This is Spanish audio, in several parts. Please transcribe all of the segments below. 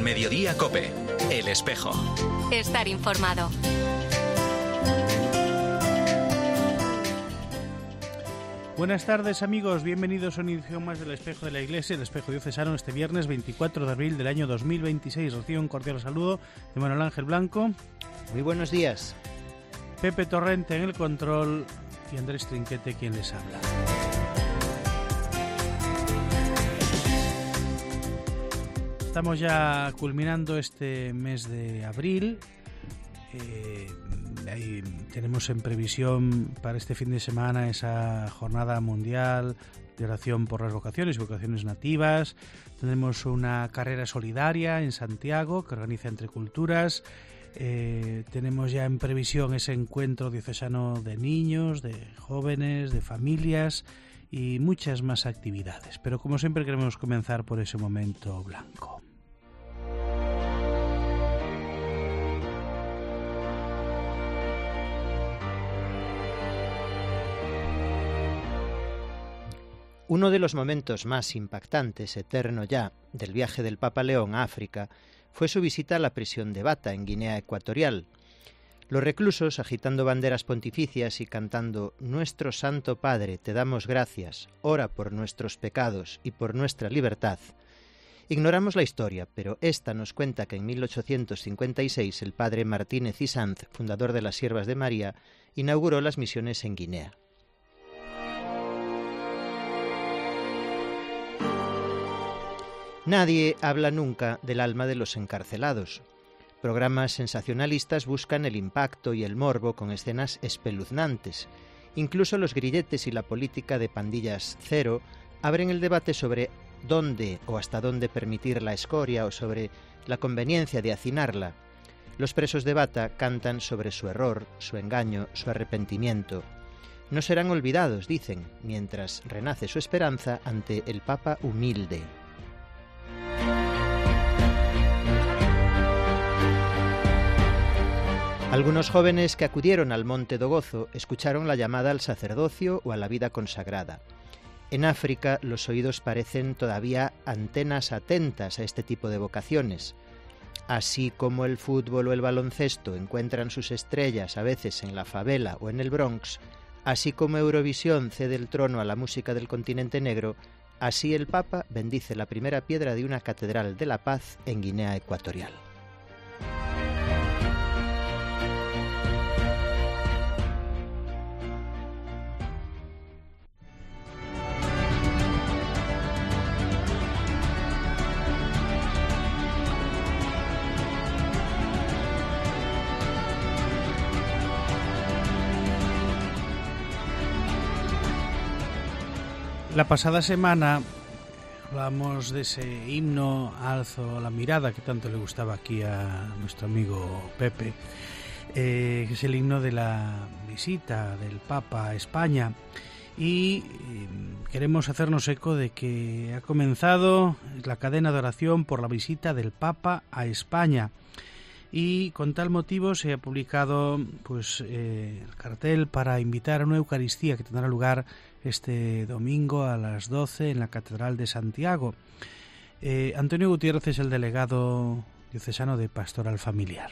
Mediodía COPE. El Espejo. Estar informado. Buenas tardes, amigos, bienvenidos a una edición más del Espejo de la Iglesia, el Espejo Diocesano, este viernes 24 de abril del año 2026. Recibo un cordial saludo de Manuel Ángel Blanco. Muy buenos días. Pepe Torrente en el control y Andrés Trinquete quien les habla. Estamos ya culminando este mes de abril. Ahí tenemos en previsión para este fin de semana esa jornada mundial de oración por las vocaciones y vocaciones nativas. Tendremos una carrera solidaria en Santiago que organiza Entre Culturas. Tenemos ya en previsión ese encuentro diocesano de niños, de jóvenes, de familias y muchas más actividades. Pero como siempre queremos comenzar por ese momento blanco. Uno de los momentos más impactantes, eterno ya, del viaje del Papa León a África fue su visita a la prisión de Bata, en Guinea Ecuatorial. Los reclusos, agitando banderas pontificias y cantando «Nuestro Santo Padre, te damos gracias, ora por nuestros pecados y por nuestra libertad». Ignoramos la historia, pero esta nos cuenta que en 1856 el padre Martínez y Sanz, fundador de las Siervas de María, inauguró las misiones en Guinea. Nadie habla nunca del alma de los encarcelados. Programas sensacionalistas buscan el impacto y el morbo con escenas espeluznantes. Incluso los grilletes y la política de pandillas cero abren el debate sobre dónde o hasta dónde permitir la escoria o sobre la conveniencia de hacinarla. Los presos de Bata cantan sobre su error, su engaño, su arrepentimiento. No serán olvidados, dicen, mientras renace su esperanza ante el Papa humilde. Algunos jóvenes que acudieron al Monte do Gozo escucharon la llamada al sacerdocio o a la vida consagrada. En África los oídos parecen todavía antenas atentas a este tipo de vocaciones. Así como el fútbol o el baloncesto encuentran sus estrellas a veces en la favela o en el Bronx, así como Eurovisión cede el trono a la música del continente negro, así el Papa bendice la primera piedra de una catedral de la paz en Guinea Ecuatorial. La pasada semana hablamos de ese himno Alzo la mirada que tanto le gustaba aquí a nuestro amigo Pepe, que es el himno de la visita del Papa a España, y queremos hacernos eco de que ha comenzado la cadena de oración por la visita del Papa a España. Y con tal motivo se ha publicado el cartel para invitar a una Eucaristía que tendrá lugar este domingo a las 12 en la Catedral de Santiago. Antonio Gutiérrez es el delegado diocesano de Pastoral Familiar.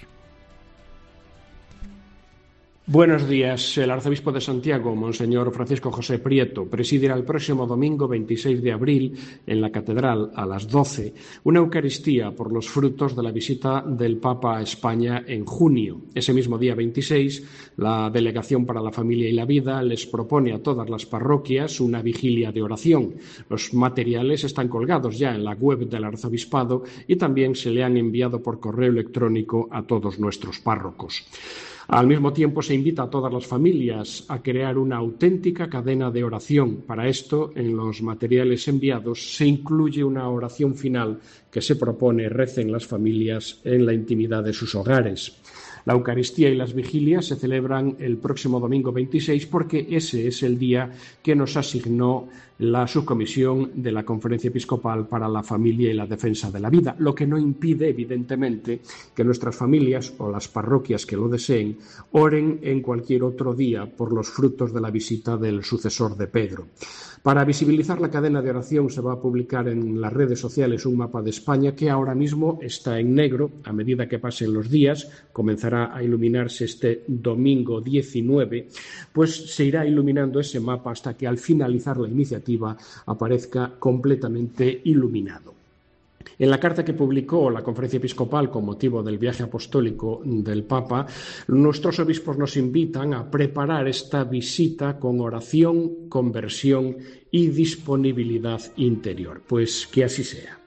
Buenos días. El arzobispo de Santiago, Monseñor Francisco José Prieto, presidirá el próximo domingo 26 de abril en la Catedral a las 12 una Eucaristía por los frutos de la visita del Papa a España en junio. Ese mismo día 26, la Delegación para la Familia y la Vida les propone a todas las parroquias una vigilia de oración. Los materiales están colgados ya en la web del arzobispado y también se le han enviado por correo electrónico a todos nuestros párrocos. Al mismo tiempo se invita a todas las familias a crear una auténtica cadena de oración. Para esto, en los materiales enviados se incluye una oración final que se propone recen las familias en la intimidad de sus hogares. La Eucaristía y las vigilias se celebran el próximo domingo 26 porque ese es el día que nos asignó la subcomisión de la Conferencia Episcopal para la Familia y la Defensa de la Vida, lo que no impide, evidentemente, que nuestras familias o las parroquias que lo deseen oren en cualquier otro día por los frutos de la visita del sucesor de Pedro. Para visibilizar la cadena de oración se va a publicar en las redes sociales un mapa de España que ahora mismo está en negro. A medida que pasen los días, comenzará a iluminarse este domingo 19, pues se irá iluminando ese mapa hasta que al finalizar la iniciativa aparezca completamente iluminado. En la carta que publicó la Conferencia Episcopal con motivo del viaje apostólico del Papa, nuestros obispos nos invitan a preparar esta visita con oración, conversión y disponibilidad interior. Pues que así sea.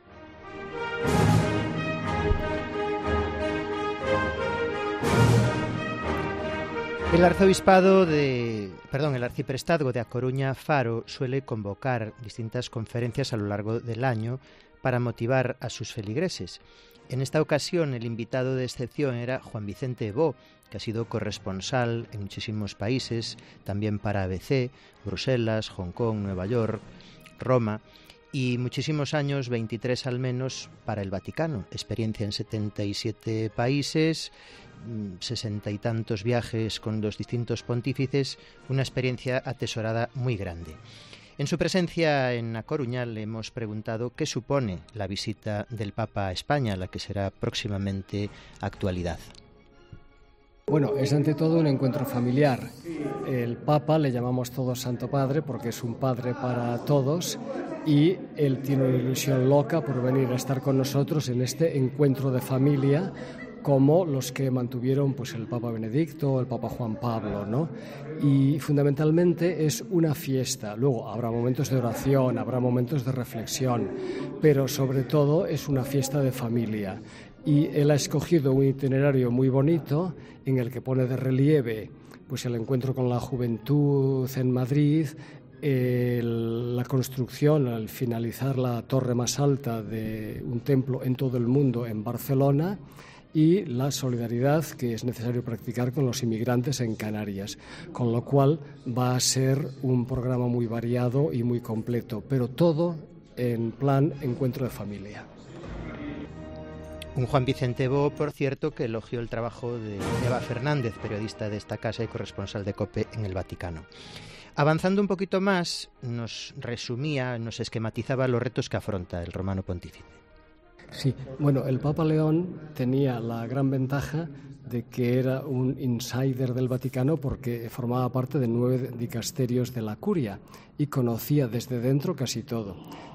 El arciprestazgo de A Coruña Faro suele convocar distintas conferencias a lo largo del año para motivar a sus feligreses. En esta ocasión el invitado de excepción era Juan Vicente Ebó, que ha sido corresponsal en muchísimos países, también para ABC, Bruselas, Hong Kong, Nueva York, Roma, y muchísimos años, 23 al menos, para el Vaticano. Experiencia en 77 países, 60 y tantos viajes con los distintos pontífices, una experiencia atesorada muy grande. En su presencia en A Coruña le hemos preguntado qué supone la visita del Papa a España, la que será próximamente actualidad. Bueno, es ante todo un encuentro familiar. El Papa le llamamos todos Santo Padre porque es un padre para todos y él tiene una ilusión loca por venir a estar con nosotros en este encuentro de familia, como los que mantuvieron pues el Papa Benedicto, el Papa Juan Pablo, ¿no? Y fundamentalmente es una fiesta. Luego habrá momentos de oración, habrá momentos de reflexión, pero sobre todo es una fiesta de familia. Y él ha escogido un itinerario muy bonito en el que pone de relieve pues el encuentro con la juventud en Madrid, la construcción al finalizar la torre más alta de un templo en todo el mundo en Barcelona, y la solidaridad que es necesario practicar con los inmigrantes en Canarias, con lo cual va a ser un programa muy variado y muy completo, pero todo en plan encuentro de familia. Un Juan Vicente Ebó, por cierto, que elogió el trabajo de Eva Fernández, periodista de esta casa y corresponsal de COPE en el Vaticano. Avanzando un poquito más, nos resumía, nos esquematizaba los retos que afronta el Romano Pontífice. Sí, bueno, el Papa León tenía la gran ventaja de que era un insider del Vaticano porque formaba parte de 9 dicasterios de la Curia y conocía desde dentro casi todo.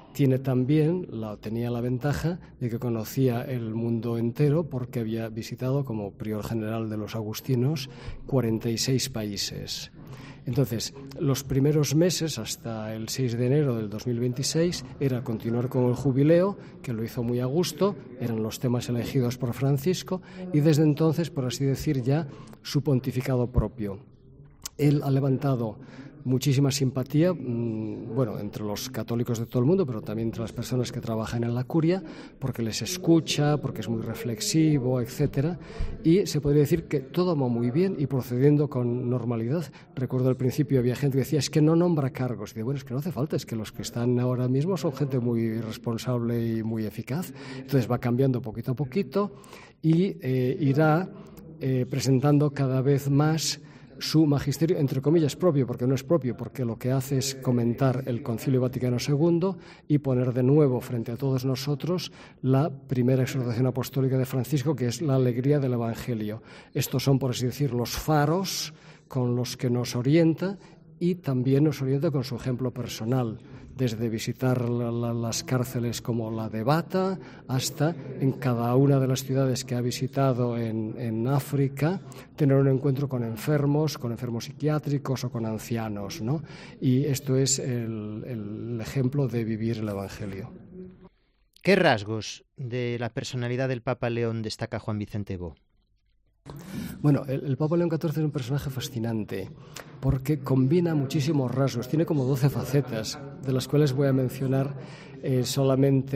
Tenía la ventaja de que conocía el mundo entero porque había visitado como prior general de los agustinos 46 países. Entonces, los primeros meses, hasta el 6 de enero del 2026, era continuar con el jubileo, que lo hizo muy a gusto, eran los temas elegidos por Francisco, y desde entonces, por así decir, ya su pontificado propio. Él ha levantado muchísima simpatía, entre los católicos de todo el mundo, pero también entre las personas que trabajan en la curia, porque les escucha, porque es muy reflexivo, etcétera, y se podría decir que todo va muy bien y procediendo con normalidad. Recuerdo al principio había gente que decía, es que no nombra cargos, y digo, bueno, es que no hace falta, es que los que están ahora mismo son gente muy responsable y muy eficaz. Entonces va cambiando poquito a poquito y irá presentando cada vez más su magisterio, entre comillas, propio, porque no es propio, porque lo que hace es comentar el Concilio Vaticano II y poner de nuevo frente a todos nosotros la primera exhortación apostólica de Francisco, que es la alegría del Evangelio. Estos son, por así decir, los faros con los que nos orienta y también nos orienta con su ejemplo personal, desde visitar las cárceles como la de Bata hasta en cada una de las ciudades que ha visitado en África, tener un encuentro con enfermos psiquiátricos o con ancianos, ¿no? Y esto es el ejemplo de vivir el Evangelio. ¿Qué rasgos de la personalidad del Papa León destaca Juan Vicente Ebó? Bueno, el Papa León XIV es un personaje fascinante porque combina muchísimos rasgos, tiene como 12 facetas, de las cuales voy a mencionar solamente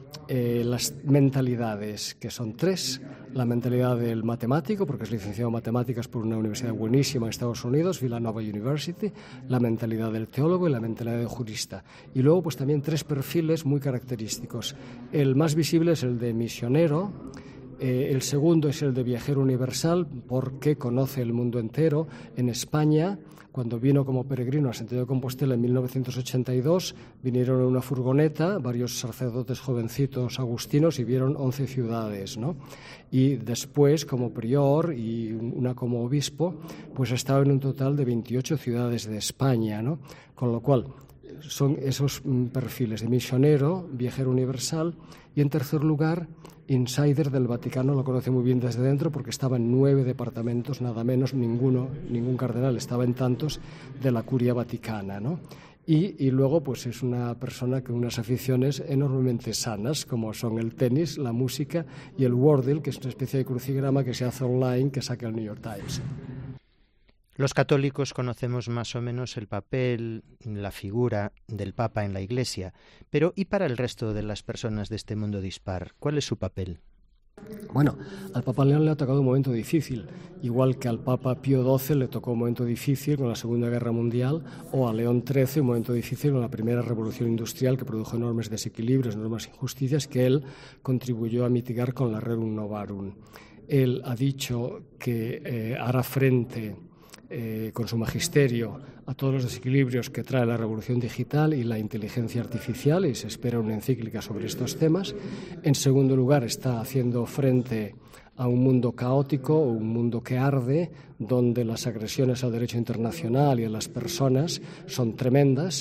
las mentalidades, que son tres: la mentalidad del matemático, porque es licenciado en matemáticas por una universidad buenísima en Estados Unidos, Villanova University; la mentalidad del teólogo y la mentalidad del jurista. Y luego pues también tres perfiles muy característicos. El más visible es el de misionero. El segundo es el de viajero universal, porque conoce el mundo entero. En España, cuando vino como peregrino a Santiago de Compostela en 1982, vinieron en una furgoneta varios sacerdotes jovencitos agustinos y vieron 11 ciudades, ¿no? Y después, como prior y una como obispo, pues ha estado en un total de 28 ciudades de España, ¿no? Con lo cual, son esos perfiles de misionero, viajero universal, y en tercer lugar, insider del Vaticano. Lo conoce muy bien desde dentro porque estaba en 9 departamentos, nada menos, ningún cardenal estaba en tantos, de la Curia Vaticana, ¿no? Y luego pues es una persona con unas aficiones enormemente sanas, como son el tenis, la música y el Wordle, que es una especie de crucigrama que se hace online, que saca el New York Times. Los católicos conocemos más o menos el papel, la figura del Papa en la Iglesia, pero ¿y para el resto de las personas de este mundo dispar? ¿Cuál es su papel? Bueno, al Papa León le ha tocado un momento difícil, igual que al Papa Pío XII le tocó un momento difícil con la Segunda Guerra Mundial, o a León XIII un momento difícil con la primera revolución industrial, que produjo enormes desequilibrios, enormes injusticias, que él contribuyó a mitigar con la Rerum Novarum. Él ha dicho que hará frente con su magisterio a todos los desequilibrios que trae la revolución digital y la inteligencia artificial, y se espera una encíclica sobre estos temas. En segundo lugar, está haciendo frente a un mundo caótico, un mundo que arde, donde las agresiones al derecho internacional y a las personas son tremendas.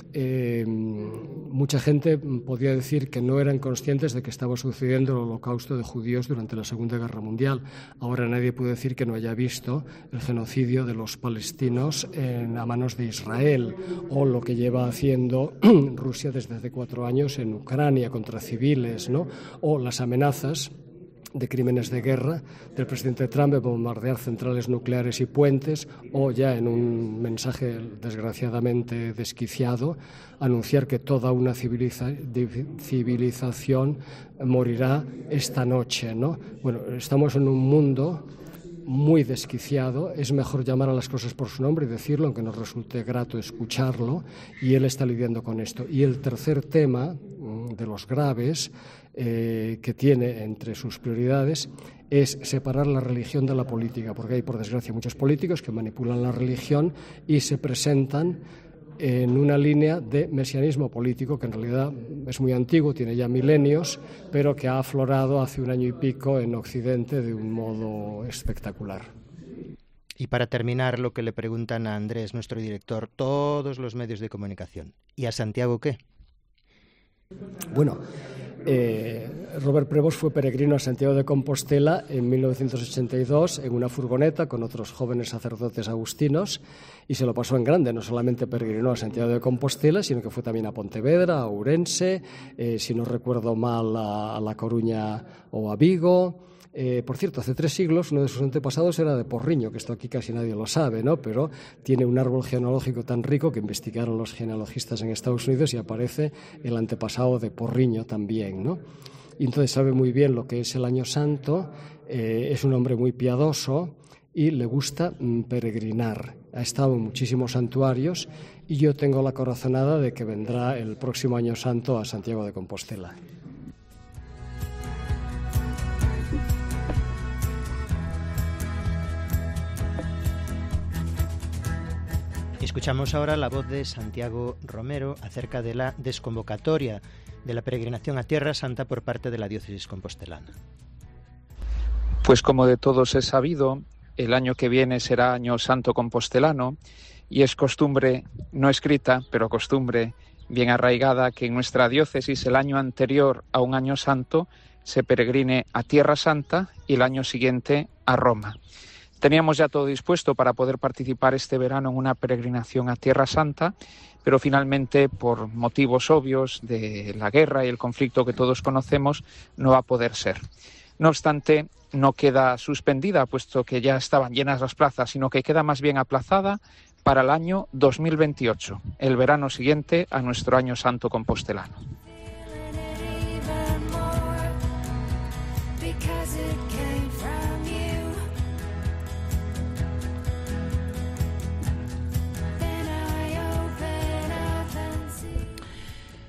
Mucha gente podría decir que no eran conscientes de que estaba sucediendo el holocausto de judíos durante la Segunda Guerra Mundial. Ahora nadie puede decir que no haya visto el genocidio de los palestinos a manos de Israel, o lo que lleva haciendo Rusia desde hace 4 años en Ucrania contra civiles, ¿no? O las amenazas de crímenes de guerra del presidente Trump de bombardear centrales nucleares y puentes, o ya en un mensaje desgraciadamente desquiciado, anunciar que toda una civilización morirá esta noche, ¿no? Bueno, estamos en un mundo muy desquiciado. Es mejor llamar a las cosas por su nombre y decirlo, aunque nos resulte grato escucharlo, y él está lidiando con esto. Y el tercer tema, de los graves, que tiene entre sus prioridades, es separar la religión de la política, porque hay, por desgracia, muchos políticos que manipulan la religión y se presentan en una línea de mesianismo político que en realidad es muy antiguo, tiene ya milenios, pero que ha aflorado hace 1 año y pico en Occidente de un modo espectacular. Y para terminar, lo que le preguntan a Andrés, nuestro director, todos los medios de comunicación. ¿Y a Santiago qué? Bueno, Robert Prevost fue peregrino a Santiago de Compostela en 1982 en una furgoneta con otros jóvenes sacerdotes agustinos, y se lo pasó en grande. No solamente peregrinó a Santiago de Compostela, sino que fue también a Pontevedra, a Ourense, si no recuerdo mal, a La Coruña o a Vigo. Por cierto, hace 3 siglos uno de sus antepasados era de Porriño, que esto aquí casi nadie lo sabe, ¿no? Pero tiene un árbol genealógico tan rico que investigaron los genealogistas en Estados Unidos y aparece el antepasado de Porriño también, ¿no? Y entonces sabe muy bien lo que es el Año Santo, es un hombre muy piadoso y le gusta peregrinar. Ha estado en muchísimos santuarios y yo tengo la corazonada de que vendrá el próximo Año Santo a Santiago de Compostela. Escuchamos ahora la voz de Santiago Romero acerca de la desconvocatoria de la peregrinación a Tierra Santa por parte de la diócesis compostelana. Pues como de todos es sabido, el año que viene será Año Santo compostelano, y es costumbre, no escrita, pero costumbre bien arraigada, que en nuestra diócesis el año anterior a un Año Santo se peregrine a Tierra Santa y el año siguiente a Roma. Teníamos ya todo dispuesto para poder participar este verano en una peregrinación a Tierra Santa, pero finalmente, por motivos obvios de la guerra y el conflicto que todos conocemos, no va a poder ser. No obstante, no queda suspendida, puesto que ya estaban llenas las plazas, sino que queda más bien aplazada para el año 2028, el verano siguiente a nuestro Año Santo compostelano.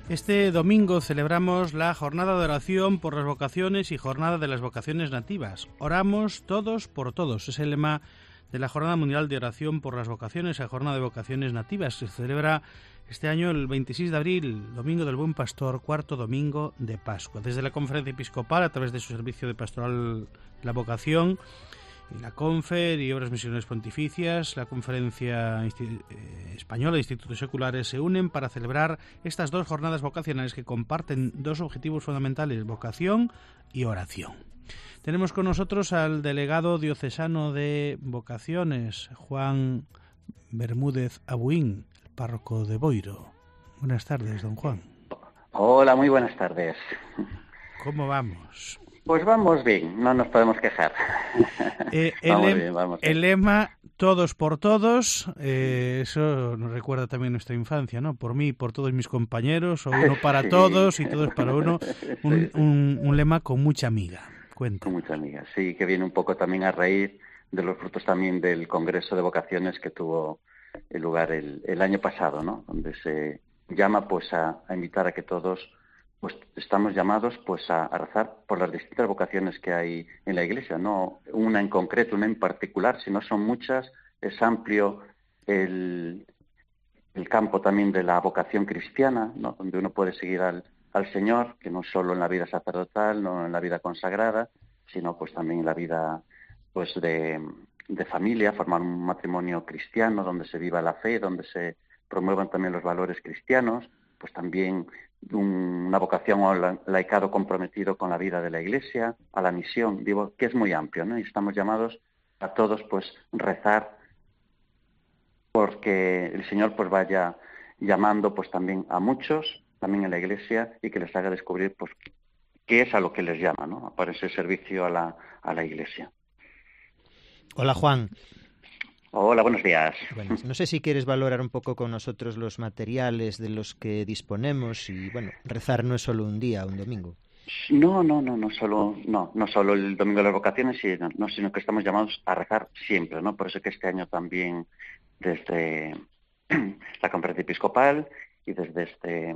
Este domingo celebramos la Jornada de Oración por las Vocaciones y Jornada de las Vocaciones Nativas. Oramos todos por todos. Es el lema de la Jornada Mundial de Oración por las Vocaciones, la Jornada de Vocaciones Nativas. Se celebra este año el 26 de abril, Domingo del Buen Pastor, cuarto domingo de Pascua. Desde la Conferencia Episcopal, a través de su servicio de pastoral la vocación, y la Confer y Obras Misioneras Pontificias, la Conferencia Española de Institutos Seculares se unen para celebrar estas dos jornadas vocacionales que comparten dos objetivos fundamentales, vocación y oración. Tenemos con nosotros al delegado diocesano de vocaciones, Juan Bermúdez Abuín, el párroco de Boiro. Buenas tardes, don Juan. Hola, muy buenas tardes. ¿Cómo vamos? Pues vamos bien, no nos podemos quejar. El lema todos por todos, eso nos recuerda también nuestra infancia, ¿no? Por mí y por todos mis compañeros, o uno para sí. Todos y todos para uno. Un lema con mucha amiga. Cuenta. Con mucha amiga, sí, que viene un poco también a raíz de los frutos también del Congreso de Vocaciones que tuvo lugar el año pasado, ¿no? Donde se llama pues a invitar a que todos pues estamos llamados pues a rezar por las distintas vocaciones que hay en la Iglesia, no una en concreto, una en particular, sino son muchas, es amplio el campo también de la vocación cristiana, ¿no? Donde uno puede seguir al Señor, que no solo en la vida sacerdotal, no en la vida consagrada, sino pues también en la vida pues de familia, formar un matrimonio cristiano donde se viva la fe, donde se promuevan también los valores cristianos, pues también una vocación o laicado comprometido con la vida de la Iglesia, a la misión, digo que es muy amplio, ¿no? Y estamos llamados a todos pues rezar porque el Señor pues vaya llamando pues también a muchos, también en la Iglesia, y que les haga descubrir pues qué es a lo que les llama, ¿no? Para ese servicio a la Iglesia. Hola, Juan. Hola, buenos días. Bueno, no sé si quieres valorar un poco con nosotros los materiales de los que disponemos y, bueno, rezar no es solo un día, un domingo. No solo el Domingo de las Vocaciones, sino que estamos llamados a rezar siempre, ¿no? Por eso que este año también desde la Conferencia Episcopal y desde este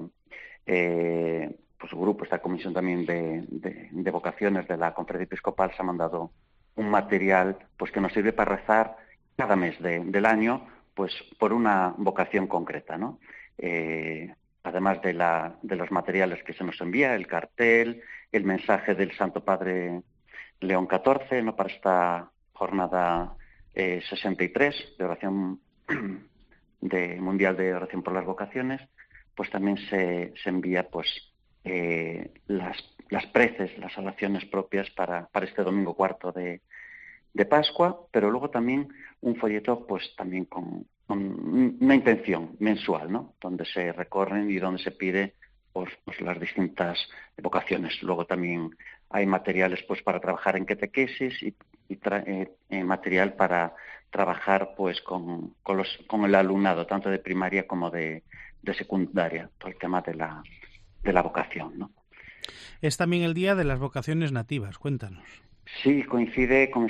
grupo, esta comisión también de vocaciones de la Conferencia Episcopal se ha mandado un material pues que nos sirve para rezar cada mes del año pues por una vocación concreta, ¿no? Además de los materiales que se nos envía, el cartel, el mensaje del Santo Padre León XIV, ¿no? Para esta jornada 63 de oración mundial de oración por las vocaciones, pues también se envía pues las preces, las oraciones propias para este domingo cuarto de Pascua, pero luego también un folleto pues también con una intención mensual, ¿no? Donde se recorren y donde se pide pues las distintas vocaciones. Luego también hay materiales pues para trabajar en catequesis y material para trabajar pues con el alumnado, tanto de primaria como de secundaria, todo el tema de la vocación, ¿no? Es también el Día de las Vocaciones Nativas, cuéntanos. Sí, coincide con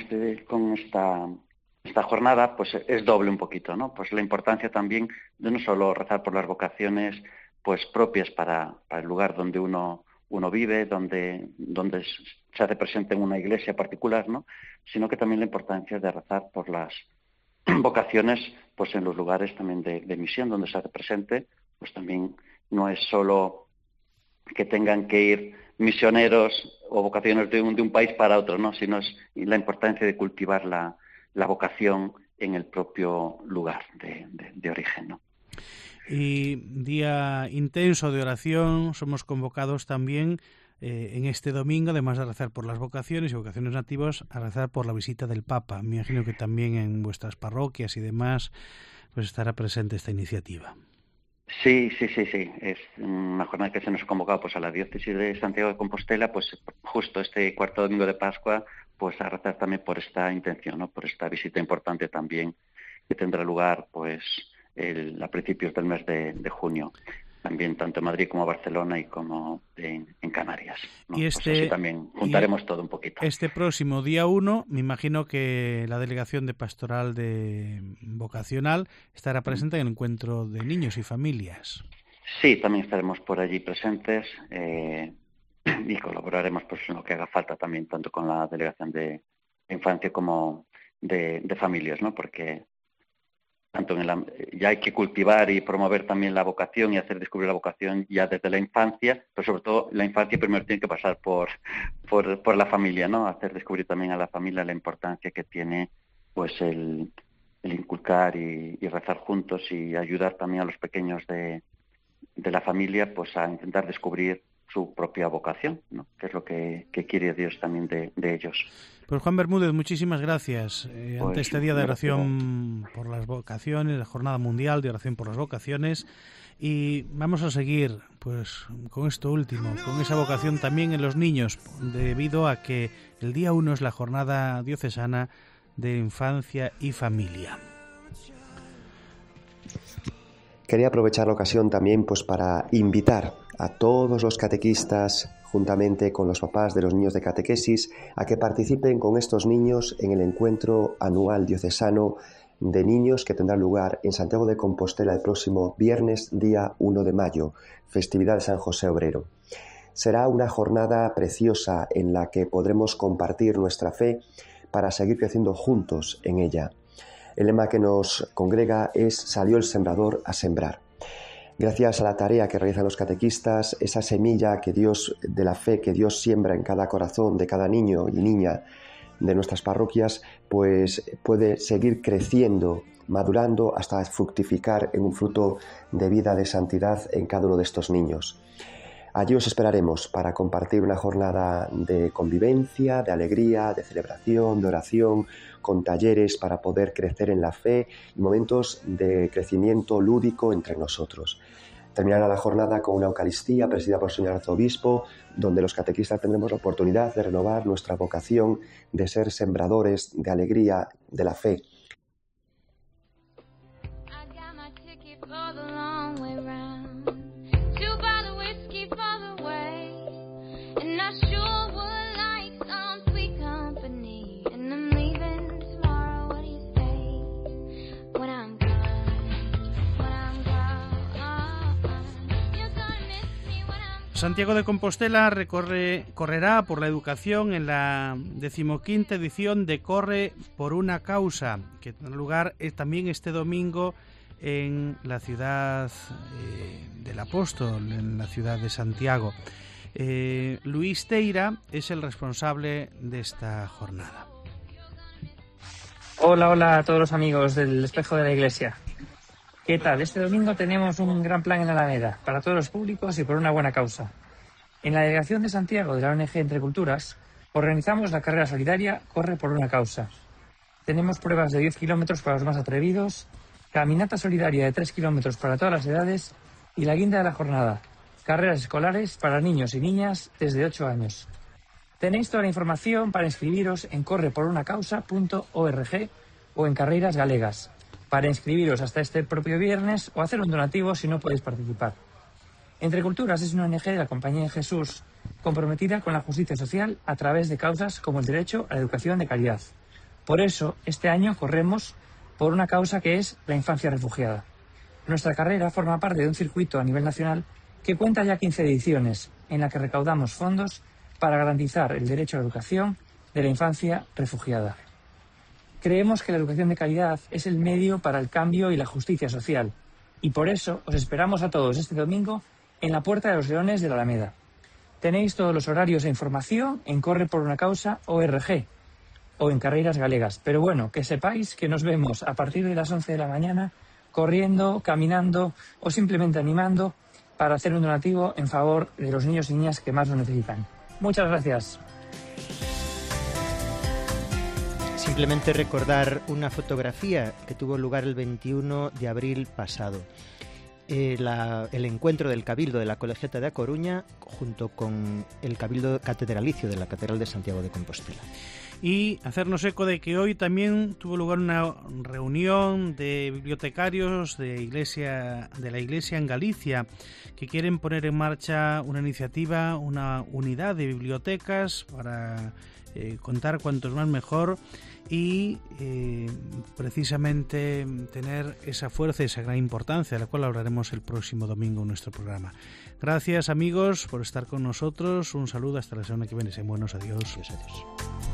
esta jornada, pues es doble un poquito, ¿no? Pues la importancia también de no solo rezar por las vocaciones pues propias para el lugar donde uno vive, donde se hace presente en una iglesia particular, ¿no? Sino que también la importancia de rezar por las vocaciones pues en los lugares también de misión donde se hace presente, pues también no es solo que tengan que ir misioneros o vocaciones de un país para otro, ¿no? Sino es la importancia de cultivar la vocación en el propio lugar de origen, ¿no? Y día intenso de oración, somos convocados también en este domingo, además de rezar por las vocaciones y vocaciones nativas, a rezar por la visita del Papa. Me imagino que también en vuestras parroquias y demás pues estará presente esta iniciativa. Sí. Es una jornada que se nos ha convocado pues a la diócesis de Santiago de Compostela, pues justo este cuarto domingo de Pascua, pues a rezar también por esta intención, ¿no? Por esta visita importante también que tendrá lugar pues a principios del mes de junio, también tanto en Madrid como Barcelona y como en Canarias, ¿no? Y pues así también juntaremos todo un poquito. Este próximo día 1, me imagino que la Delegación de Pastoral de Vocacional estará presente en el encuentro de niños y familias. Sí, también estaremos por allí presentes y colaboraremos pues en lo que haga falta también, tanto con la Delegación de Infancia como de familias, ¿no? Porque tanto ya hay que cultivar y promover también la vocación y hacer descubrir la vocación ya desde la infancia, pero sobre todo la infancia primero tiene que pasar por la familia, ¿no? Hacer descubrir también a la familia la importancia que tiene pues el inculcar y rezar juntos y ayudar también a los pequeños de la familia pues a intentar descubrir su propia vocación, ¿no? Que es lo que quiere Dios también de ellos. Pues Juan Bermúdez, muchísimas gracias ante este día de oración por las vocaciones, la Jornada Mundial de Oración por las Vocaciones, y vamos a seguir pues con esto último, con esa vocación también en los niños, debido a que el día 1 es la Jornada Diocesana de Infancia y Familia. Quería aprovechar la ocasión también pues para invitar a todos los catequistas, juntamente con los papás de los niños de catequesis, a que participen con estos niños en el encuentro anual diocesano de niños que tendrá lugar en Santiago de Compostela el próximo viernes, día 1 de mayo, festividad de San José Obrero. Será una jornada preciosa en la que podremos compartir nuestra fe para seguir creciendo juntos en ella. El lema que nos congrega es «Salió el sembrador a sembrar». Gracias a la tarea que realizan los catequistas, esa semilla de la fe que Dios siembra en cada corazón de cada niño y niña de nuestras parroquias, pues puede seguir creciendo, madurando hasta fructificar en un fruto de vida de santidad en cada uno de estos niños. Allí os esperaremos para compartir una jornada de convivencia, de alegría, de celebración, de oración, con talleres para poder crecer en la fe y momentos de crecimiento lúdico entre nosotros. Terminará la jornada con una Eucaristía presidida por el señor Arzobispo, donde los catequistas tendremos la oportunidad de renovar nuestra vocación de ser sembradores de alegría de la fe. Santiago de Compostela correrá por la educación en la 15ª edición de Corre por una Causa, que tendrá lugar también este domingo en la ciudad del Apóstol, en la ciudad de Santiago. Luis Teira es el responsable de esta jornada. Hola a todos los amigos del Espejo de la Iglesia. ¿Qué tal? Este domingo tenemos un gran plan en Alameda, para todos los públicos y por una buena causa. En la delegación de Santiago de la ONG Entre Culturas organizamos la carrera solidaria Corre por una Causa. Tenemos pruebas de 10 kilómetros para los más atrevidos, caminata solidaria de 3 kilómetros para todas las edades y la guinda de la jornada, carreras escolares para niños y niñas desde 8 años. Tenéis toda la información para inscribiros en correporunacausa.org o en Carreiras Galegas, para inscribiros hasta este propio viernes o hacer un donativo si no podéis participar. Entre Culturas es una ONG de la Compañía de Jesús comprometida con la justicia social a través de causas como el derecho a la educación de calidad. Por eso, este año corremos por una causa que es la infancia refugiada. Nuestra carrera forma parte de un circuito a nivel nacional que cuenta ya 15 ediciones, en la que recaudamos fondos para garantizar el derecho a la educación de la infancia refugiada. Creemos que la educación de calidad es el medio para el cambio y la justicia social, y por eso os esperamos a todos este domingo en la Puerta de los Leones de la Alameda. Tenéis todos los horarios e información en correporunacausa.org o en Carreiras Galegas. Pero bueno, que sepáis que nos vemos a partir de las 11 de la mañana corriendo, caminando o simplemente animando para hacer un donativo en favor de los niños y niñas que más lo necesitan. Muchas gracias. Simplemente recordar una fotografía que tuvo lugar el 21 de abril pasado. El encuentro del Cabildo de la Colegiata de A Coruña junto con el Cabildo Catedralicio de la Catedral de Santiago de Compostela. y hacernos eco de que hoy también tuvo lugar una reunión de bibliotecarios de la Iglesia en Galicia que quieren poner en marcha una iniciativa, una unidad de bibliotecas para contar cuantos más mejor y precisamente tener esa fuerza y esa gran importancia, de la cual hablaremos el próximo domingo en nuestro programa. Gracias, amigos, por estar con nosotros. Un saludo hasta la semana que viene. Sean buenos. Adiós. Adiós.